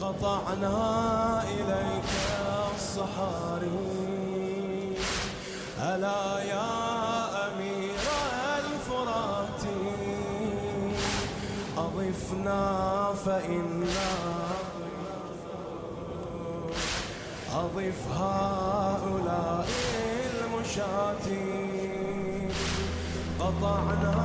قطعنا إليك الصحاري ألا يا أمير الفرات أضفنا فإنا أضف هؤلاء المشاة قطعنا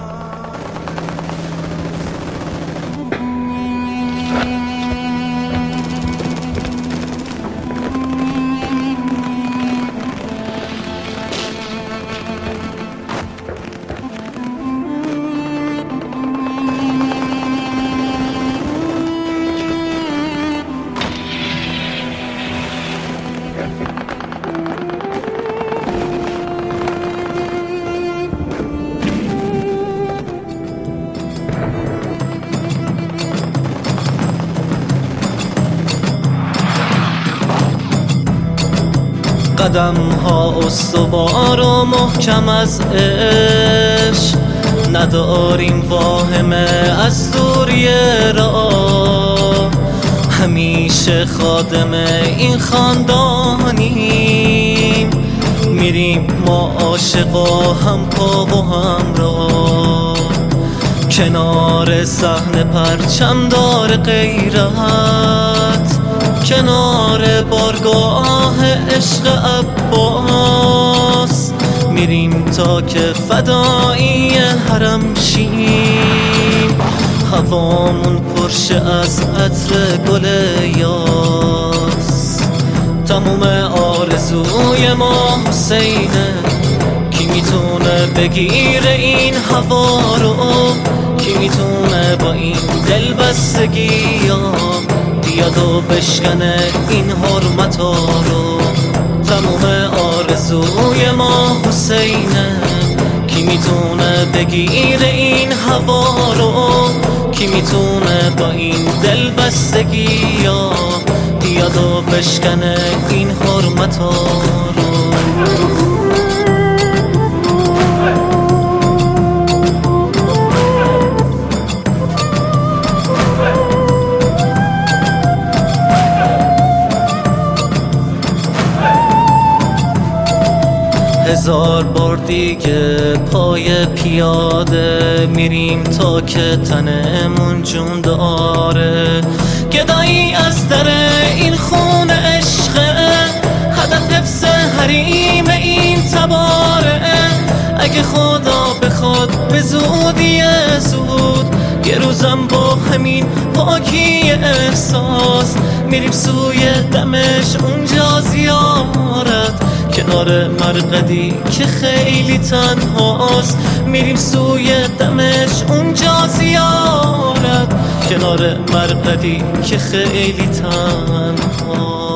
قدم ها استوار و محکم از عشق نداریم واهمه از دوریه را همیشه خادم این خاندانیم میریم ما عاشقا هم پا و هم را کنار صحن پرچمدار غیرت کنار بارگاه عشق عباس میریم تا که فدایی حرم شیم هوامون پرشه از عطر گل یاس تموم آرزوی ما حسینه کی میتونه بگیره این هوا رو کی میتونه با این دلبستگی بیاد و بشکنه این حرمتا رو تموم آرزوی ما حسینه کی میتونه بگیره این هوا رو کی میتونه با این دلبستگی بیاد و بشکنه این حرمتا رو هزار بار دیگه پای پیاده میریم تا که تنمون جون داره گدایی از در این خون عشقه هدف حفظ حریم این تباره اگه خدا بخواد به زودی زود یه روزم با همین پاکی احساس میریم سوی دمش اونجا زیارت کنار مرقدی که خیلی تنهاست میریم سوی دمش اونجا زیارت کنار مرقدی که خیلی تنهاست